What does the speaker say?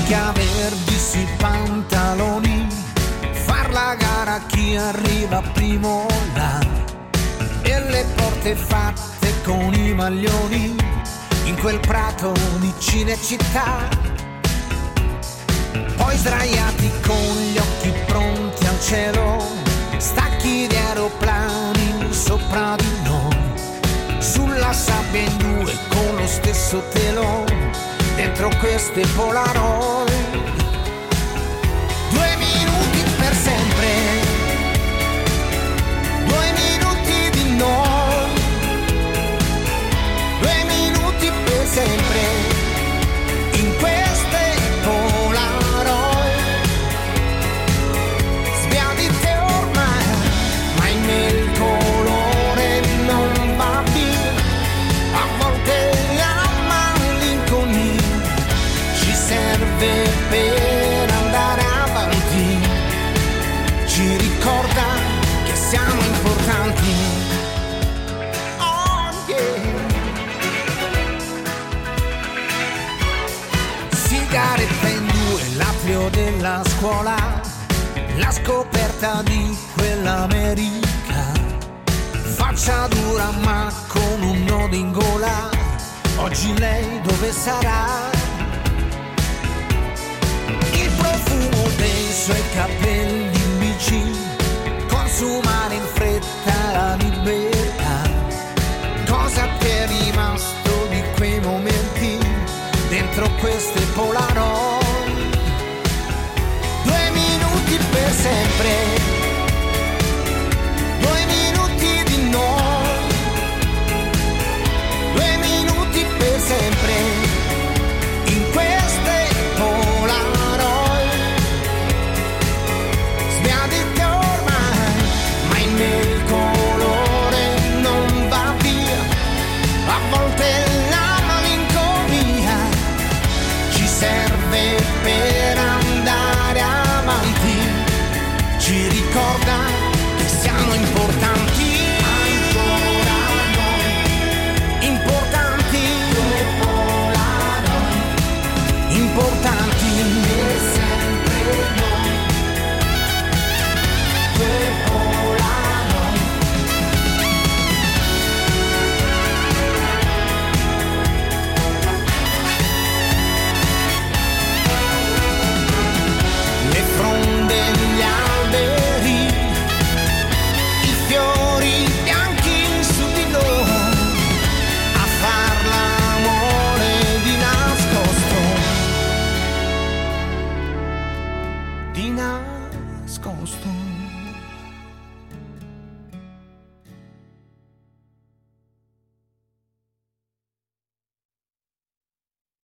Mischia verdi sui pantaloni, far la gara a chi arriva primo là, e le porte fatte con i maglioni in quel prato di Cinecittà. Poi sdraiati con gli occhi pronti al cielo, stacchi di aeroplani sopra di noi, sulla sabbia in due con lo stesso telo, dentro queste Polaroid. 2 minuti per sempre, 2 minuti di noi, 2 minuti per sempre, in queste Polaroid. Sbiadite ormai, ma in me il colore non va via, a volte la malinconia ci serve per andare avanti, ci ricorda che siamo importanti. Oh yeah. Sigaretta in due, l'atrio della scuola, la scoperta di quell'America, faccia dura ma con un nodo in gola, oggi lei dove sarà? Il profumo dei suoi capelli in bici, consumare in fretta la libertà, cosa ti è rimasto di quei momenti dentro queste Polaroid? 2 minuti per sempre,